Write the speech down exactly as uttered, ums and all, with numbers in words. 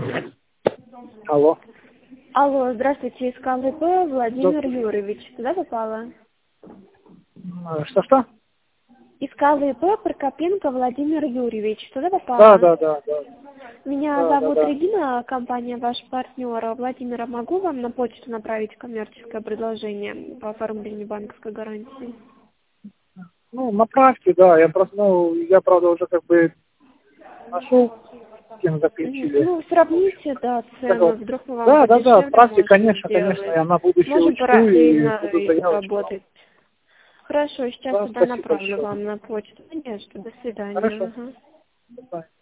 Алло. Алло, здравствуйте, из КЛП Владимир Юрьевич. Туда попала? Что-что? Из КЛП Прокопенко Владимир Юрьевич. Туда попала? Да, да, да, да. Меня Да, зовут да, да. Регина, компания ваш партнер. Владимира, могу вам на почту направить коммерческое предложение по оформлению банковской гарантии? Ну, направьте, да. Я просто, ну, я, правда, уже как бы нашел, с кем Мгм. заключили. Ну, сравните, да, Так цену, вот. вдруг мы вам Да, да, да, подешевле отправьте, можем конечно, конечно. сделать. Я на будущее Можем учту и параллельно буду и заявочку вам. работать. Хорошо, сейчас Да, тогда спасибо направлю большое. вам на почту. Конечно, до свидания. Хорошо. Ага. До свидания.